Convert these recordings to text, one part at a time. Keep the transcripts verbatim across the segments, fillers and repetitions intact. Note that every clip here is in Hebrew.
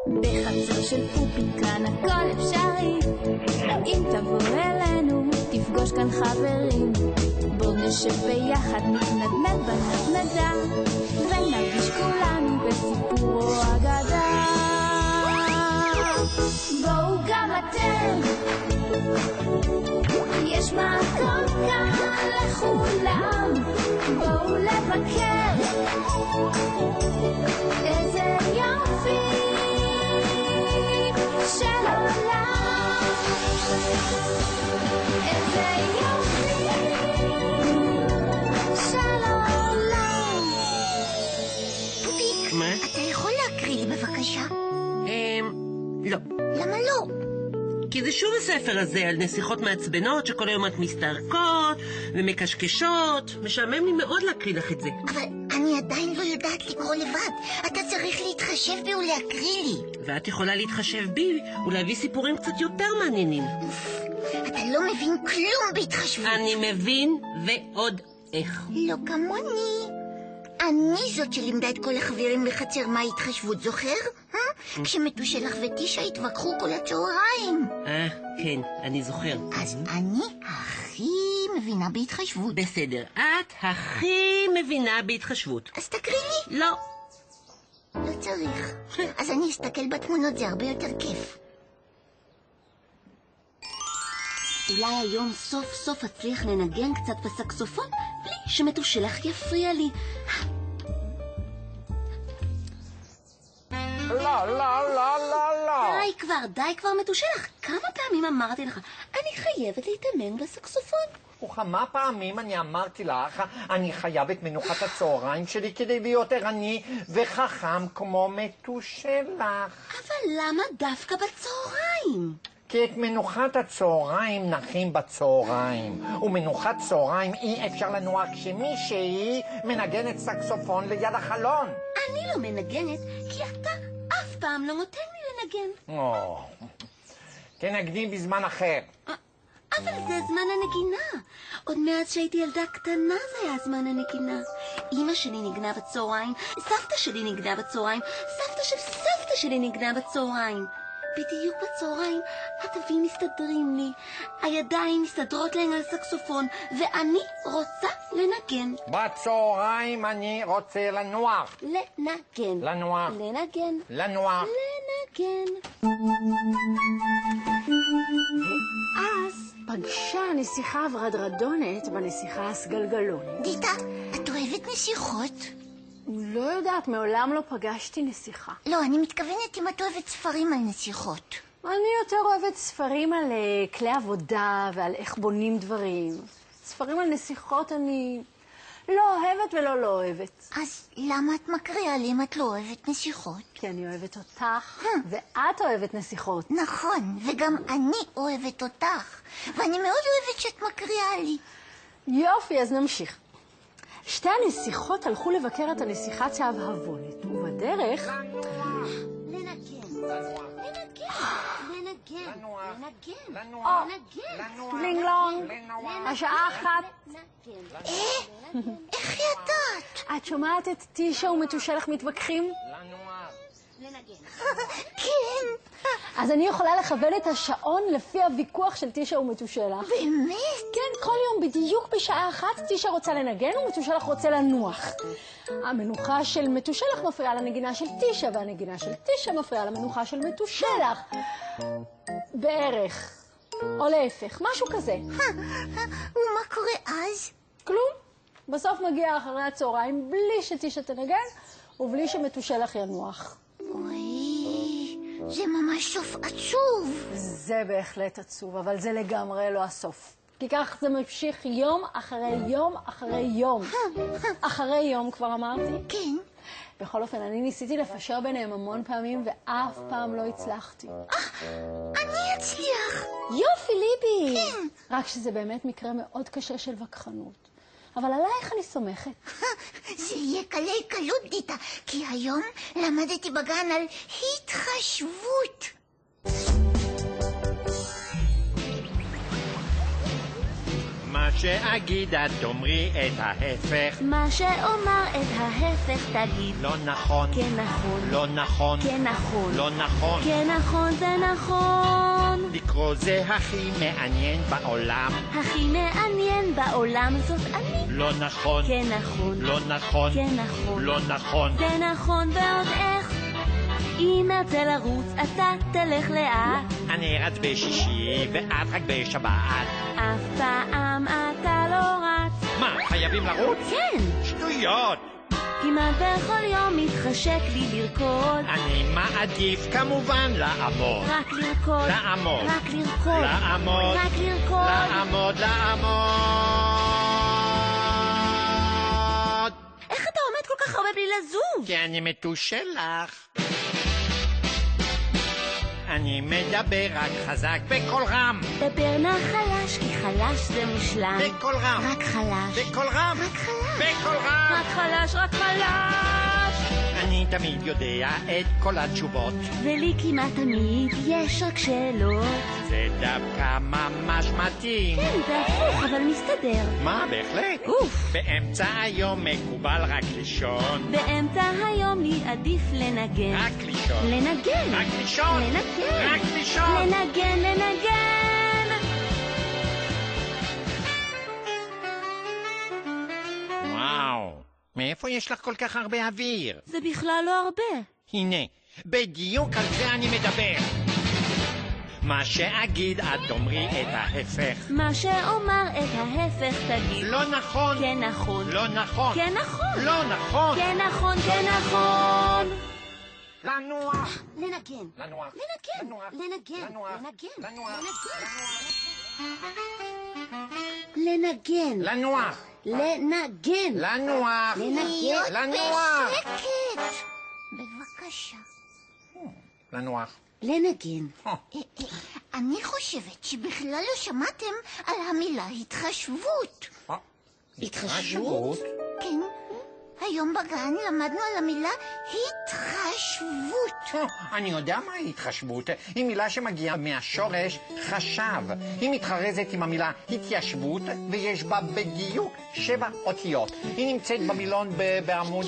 בחצר של פופי כאן הכל אפשרי, אם תבוא אלינו תפגוש כאן חברים, בוא נשב ביחד נתנדנד בנדנדה ונרגיש כולנו בסיפור או אגדה. בואו גם אתם, יש מקום כאן לכולם, בואו לבקר, איזה יופי של עולם, איזה יופי של עולם. פופיק, מה? אתה יכול להקריא לי בבקשה? אמ... לא. למה לא? כי זה שוב הספר הזה על נסיכות מעצבנות שכל היום את מסתרקות ומקשקשות. משעמם לי מאוד להקריא לך את זה. אבל אני עדיין לא יודעת לקרוא לבד. אתה צריך להתחשב בי ולהקריא לי. ואת יכולה להתחשב בי ולהביא סיפורים קצת יותר מעניינים. אתה לא מבין כלום בהתחשבות. אני מבין ועוד איך. לא כמוני. אני זאת שלימדה את כל החברים בחצר מה התחשבות, זוכר? כשמתושלח וטישה התווכחו כל הצהריים. אה, כן, אני זוכר. אז אני הכי מבינה בהתחשבות. בסדר, את הכי מבינה בהתחשבות. אז תקריא לי. לא. לא צריך. אז אני אסתכל בתמונות, זה הרבה יותר כיף. אולי היום סוף סוף אצליח לנגן קצת בסקסופון בלי שמתושלח יפריע לי. לא, לא, לא, לא, לא. די כבר, די כבר מתושלח. כמה פעמים אמרתי לך, אני חייבת להתאמן בסקסופון. וכמה פעמים אני אמרתי לך, אני חייב את מנוחת הצהריים שלי כדי להיות ערני וחכם כמו מתושלח. אבל למה דווקא בצהריים? כי את מנוחת הצהריים נחים בצהריים, ומנוחת צהריים אי אפשר לנוח כשמישהי מנגנת סקסופון ליד החלון. אני לא מנגנת כי אתה אף פעם לא נותן לי לנגן. או, תנגני בזמן אחר. אבל זה זמן הנגינה. עוד מאז שהייתי ילדה קטנה זה היה זמן הנגינה. אמא שלי נגנה בצהריים, סבתא שלי נגנה בצהריים, סבתא של סבתא שלי נגנה בצהריים. בדיוק בצהריים התווים מסתדרים לי, הידיים מסתדרות להן על סקסופון, ואני רוצה לנגן. בצהריים אני רוצה לנוח. לנגן. לנוח. לנגן. לנוח. לנגן. אז פגשה הנסיכה הוורדרדונת בנסיכה הסגלגלונית. דיטה, את אוהבת נסיכות? לא יודעת, מעולם לא פגשתי נסיכה. לא, אני מתכוונת אם את אוהבת ספרים על נסיכות. אני יותר אוהבת ספרים על uh, כלי עבודה ועל איך בונים דברים. ספרים על נסיכות אני לא אוהבת ולא לא אוהבת. אז למה את מקריאה לי אם את לא אוהבת נסיכות? כי אני אוהבת אותך, ואת אוהבת נסיכות. נכון, וגם אני אוהבת אותך. ואני מאוד אוהבת שאת מקריאה לי. יופי, אז נמשיך. שתי הנסיכות הלכו לבקר את הנסיכה צהבהבונת, ובדרך... לנגן, לנגן, לנגן, לנגן, לנוח. לינגלונג, השעה אחת. אה? איך ידעת? את שומעת את טישה ומתושלח מתווכחים? כן. אז אני יכולה לכוון את השעון לפי הוויכוח של טישה ומתושלח. באמת? כן, כל יום בדיוק בשעה אחת טישה רוצה לנגן ומתושלח רוצה לנוח. המנוחה של מתושלח מפריעה לנגינה של טישה, והנגינה של טישה מפריעה למנוחה של מתושלח. בערך. או להפך, משהו כזה. ומה קורה אז? כלום. בסוף מגיע אחרי הצהריים בלי שטישה תנגן ובלי שמתושלח ינוח. אוי, זה ממש סוף עצוב. זה בהחלט עצוב, אבל זה לגמרי לא הסוף. כי כך זה ממשיך יום אחרי יום אחרי יום. אחרי יום כבר אמרתי? כן. בכל אופן, אני ניסיתי לפשר ביניהם המון פעמים ואף פעם לא הצלחתי. אני אצליח. יופי, ליבי! כן. רק שזה באמת מקרה מאוד קשה של וכחנות. אבל עלייך אני סומכת. זה יהיה קלי קלות, דיטה, כי היום למדתי בגן על התחשבות. מה שאגיד את תאמרי את ההפך. מה שאומר את ההפך תגיד. לא נכון. כן נכון. לא נכון. כן נכון. לא נכון. כן נכון זה נכון. לקרוא זה הכי מעניין בעולם. הכי מעניין בעולם זאת אני. לא נכון. כן נכון. לא נכון. כן נכון. לא נכון. זה נכון ועוד איך. אם ארצה לרוץ אתה תלך לאט. אני רץ בשישי ואת רק בשבת. אף פעם אתה לא רץ. מה, חייבים לרוץ? כן. שטויות. כמעט בכל יום מתחשק לי לרקוד. אני מעדיף כמובן לעמוד. רק לרקוד. לעמוד. רק לרקוד. לעמוד. רק לרקוד. לעמוד, לעמוד. איך אתה עומד כל כך הרבה בלי לזוז? כי אני מתושלח. אני מדבר רק חזק בקול רם. דבר נא חלש, כי חלש זה מושלם. בקול רם. רק חלש. בקול רם. רק חלש. בקול רם. רק חלש, רק חלש. אני תמיד יודע את כל התשובות. ולי כמעט תמיד יש רק שאלות. זה דווקא ממש מתאים. כן, זה הפוך, אבל מסתדר. מה, בהחלט? אוף. באמצע היום מקובל רק לישון. באמצע היום לי עדיף לנגן. רק לישון. לנגן. רק לישון. לנגן. רק לישון. לנגן, לנגן. וואו, מאיפה יש לך כל כך הרבה אוויר? זה בכלל לא הרבה. הנה, בדיוק על זה אני מדבר. מה שאגיד את תאמרי את ההפך. מה שאומר את ההפך תגיד. לא נכון. כן נכון. לא נכון. כן נכון. לא נכון. כן נכון, כן נכון. לנוח. לנגן. לנוח. לנגן. לנוח. לנגן. לנוח. לנגן. לנגן. לנוח. לנגן. לנוח. לנגן. לנוח. בשקט. בבקשה. לנוח. לנגן. אני חושבת שבכלל לא שמעתם על המילה התחשבות. התחשבות? כן, היום בגן למדנו על המילה התחשבות. אני יודע מהי התחשבות. היא מילה שמגיעה מהשורש חשב. היא מתחרזת עם המילה התיישבות, ויש בה בדיוק שבע אותיות. היא נמצאת במילון ב- בעמוד...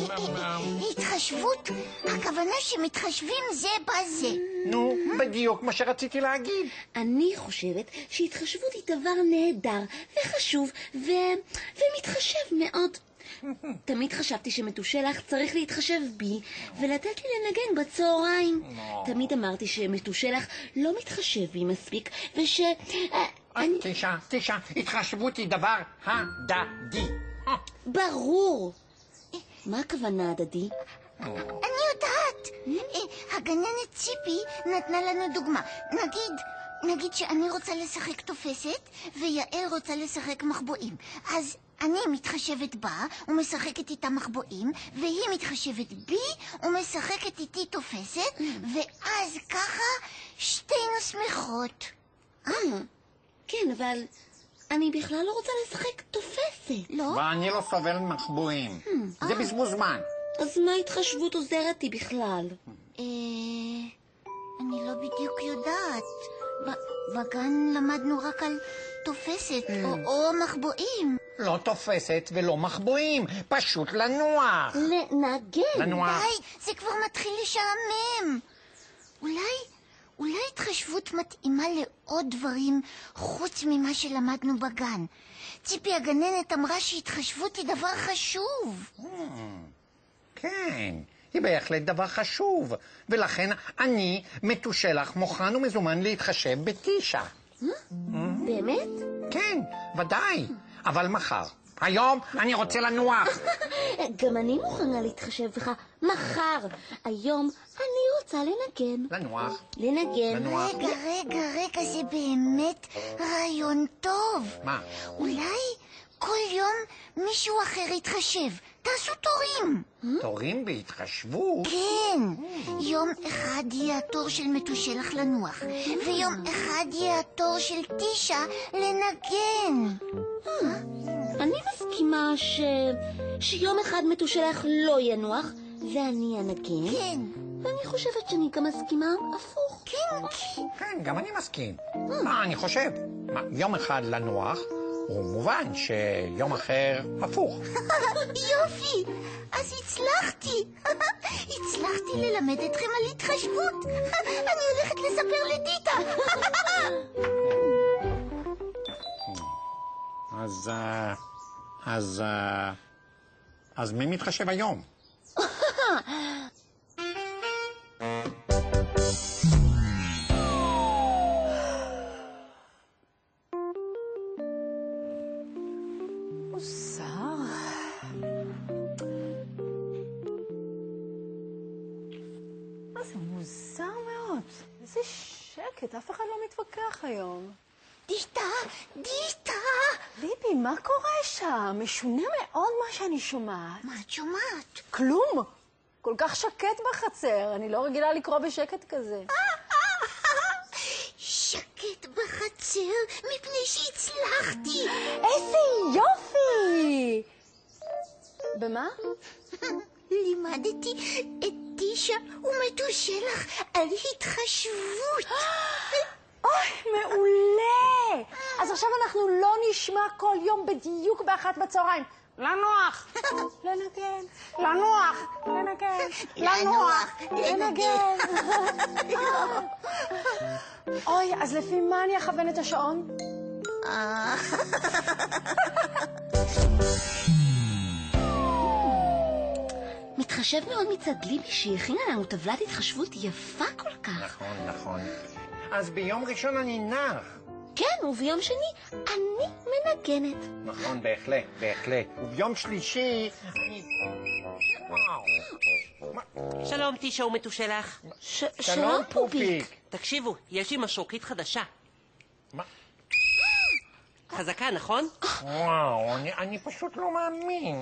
התחשבות, הכוונה שמתחשבים זה בזה. נו, בדיוק מה שרציתי להגיד. אני חושבת שהתחשבות היא דבר נהדר וחשוב ו... ומתחשב מאוד. תמיד חשבתי שמתושלח צריך להתחשב בי ולתת לי לנגן בצהריים. תמיד אמרתי שמתושלח לא מתחשב בי מספיק וש... תשע, תשע, התחשבות היא דבר הדדי. ברור. מה הכוונה הדדי? אני יודעת. הגננת ציפי נתנה לנו דוגמה. נגיד, נגיד שאני רוצה לשחק תופסת ויעל רוצה לשחק מחבואים. אז אני מתחשבת בה ומשחקת איתה מחבואים, והיא מתחשבת בי ומשחקת איתי תופסת, ואז ככה שתינו שמחות. אה, כן, אבל אני בכלל לא רוצה לשחק תופסת. לא? ואני לא סובל מחבואים. זה בזבוז זמן. אז מה התחשבות עוזרת לי בכלל? אה... אני לא בדיוק יודעת. בגן למדנו רק על תופסת או, או מחבואים. לא תופסת ולא מחבואים, פשוט לנוח. לנגן. לנוח. די, זה כבר מתחיל לשעמם. אולי, אולי התחשבות מתאימה לעוד דברים חוץ ממה שלמדנו בגן. ציפי הגננת אמרה שהתחשבות היא דבר חשוב. כן, היא בהחלט דבר חשוב, ולכן אני מתושלח מוכן ומזומן להתחשב בתשע. באמת? כן, ודאי, אבל מחר. היום אני רוצה לנוח. גם אני מוכנה להתחשב בך מחר. היום אני רוצה לנגן. לנוח. לנגן. לנוח. רגע, רגע, רגע, זה באמת רעיון טוב. מה? אולי כל יום מישהו אחר יתחשב. תעשו תורים. תורים בהתחשבות? כן. יום אחד יהיה התור של מתושלח לנוח, ויום אחד יהיה התור של תשע לנגן. אני מסכימה ש... שיום אחד מתושלח לא ינוח ואני אנגן. כן. ואני חושבת שאני גם מסכימה הפוך. כן, כן. כן, גם אני מסכים. מה, אני חושב. מה, יום אחד לנוח ומובן שיום אחר הפוך. יופי, אז הצלחתי. הצלחתי ללמד אתכם על התחשבות. אני הולכת לספר לדיטה. אז... אז... אז מי מתחשב היום? מוזר. מה זה מוזר מאוד. איזה שקט, אף אחד לא מתווכח היום. דיטה, דיטה. ליבי, מה קורה שם? משונה מאוד מה שאני שומעת. מה את שומעת? כלום. כל כך שקט בחצר. אני לא רגילה לקרוא בשקט כזה. שקט בחצר מפני שהצלחתי. איזה יופי! במה? לימדתי את טישה ומתושלח על התחשבות. אוי, מעולה! אז עכשיו אנחנו לא נשמע כל יום בדיוק באחת בצהריים. לנוח! לנגן! לנוח! לנגן! לנוח! לנגן! אוי, אז לפי מה אני אכוון את השעון? מתחשב מאוד מצד ליבי שהכינה לנו טבלת התחשבות יפה כל כך. נכון, נכון. אז ביום ראשון אני נח. כן, וביום שני אני מנגנת. נכון, בהחלט, בהחלט. וביום שלישי אני... שלום, טישה ומתושלח. ש- שלום פופיק. תקשיבו, יש לי משרוקית חדשה. מה? חזקה, נכון? וואו, אני, אני פשוט לא מאמין.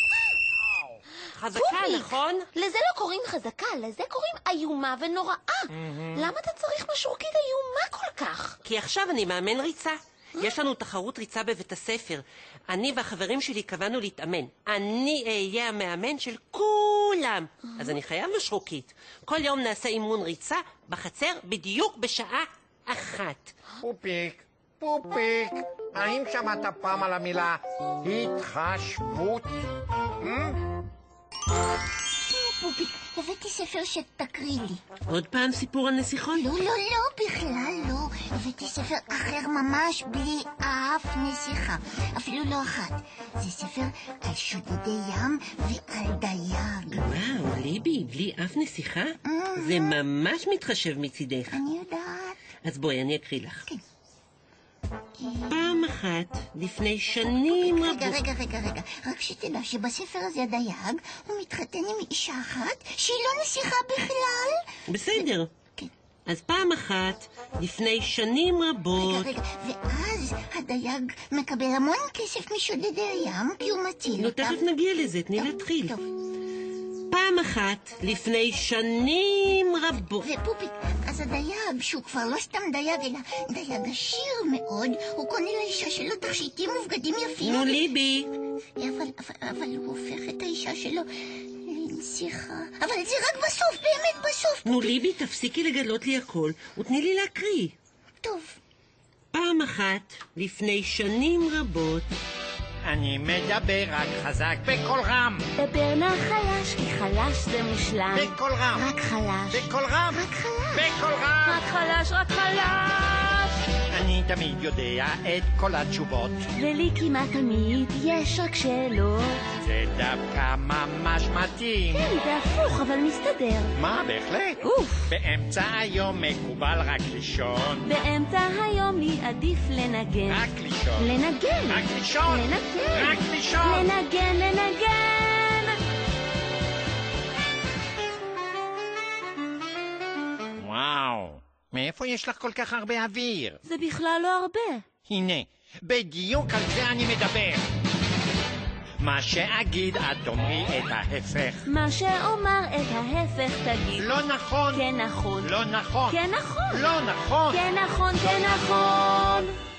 חזקה, נכון? לזה לא קוראים חזקה, לזה קוראים איומה ונוראה. למה אתה צריך משרוקית איומה כל כך? כי עכשיו אני מאמן ריצה. יש לנו תחרות ריצה בבית הספר. אני והחברים שלי קבענו להתאמן. אני אהיה המאמן של כולם. אז אני חייב משרוקית. כל יום נעשה אימון ריצה בחצר בדיוק בשעה אחת. פופיק, פופיק, האם שמעת פעם על המילה התחשבות? פופיק, הבאתי ספר שתקריא לי. עוד פעם סיפור על נסיכות? לא, לא, לא, בכלל לא. הבאתי ספר אחר ממש בלי אף נסיכה. אפילו לא אחת. זה ספר על שודדי ים ועל דייג. וואו, ליבי, בלי אף נסיכה? זה ממש מתחשב מצידך. אני יודעת. אז בואי, אני אקריא לך. כן. פעם אחת, לפני שנים רגע, רבות... רגע, רגע, רגע. רק שתדע שבספר הזה הדייג הוא מתחתן עם אישה אחת שהיא לא נסיכה בכלל. בסדר. כן. אז פעם אחת, לפני שנים רבות... רגע, רגע, ואז הדייג מקבל המון כסף משודדי הים כי הוא מציל נו, אותם. תכף נגיע לזה, תני להתחיל. טוב. פעם אחת, לפני שנים רבות... ופופיק, אז הדייג, שהוא כבר לא סתם דייג, אלא דייג עשיר מאוד, הוא קונה לאישה שלו תכשיטים ובגדים יפים. נו, ליבי. אבל, אבל, אבל הוא הופך את האישה שלו לנסיכה. אבל זה רק בסוף, באמת בסוף. נו, ליבי, תפסיקי לגלות לי הכל, ותני לי להקריא. טוב. פעם אחת, לפני שנים רבות... אני מדבר רק חזק בקול רם. דבר נא חלש, כי חלש זה מושלם. בקול רם. רק חלש. בקול רם. רק חלש. בקול רם. רק חלש, רק חלש. אני תמיד יודע את כל התשובות. ולי כמעט תמיד יש רק שאלות. זה דווקא ממש מתאים. כן, זה הפוך, אבל מסתדר. מה, בהחלט? אוף. באמצע היום מקובל רק לישון. באמצע היום לי עדיף לנגן. רק לישון. לנגן. רק לישון. לנגן. רק לישון. לנגן, לנגן. וואו, מאיפה יש לך כל כך הרבה אוויר? זה בכלל לא הרבה. הנה, בדיוק על זה אני מדבר. מה שאגיד את תאמרי את ההפך. מה שאומר את ההפך תגיד. לא נכון. כן נכון. לא נכון. כן נכון. לא נכון. כן נכון, כן נכון.